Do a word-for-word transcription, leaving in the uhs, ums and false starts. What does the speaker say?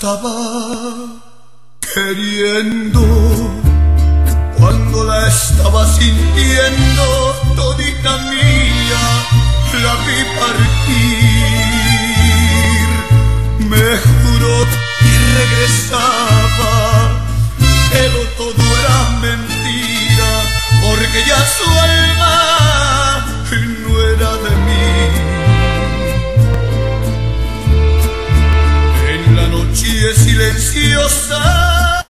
estaba queriendo, cuando la estaba sintiendo todita mía, la vi partir. Me juró que regresaba, pero todo era mentira, porque ya su alma no era de mí. En la noche silenciosa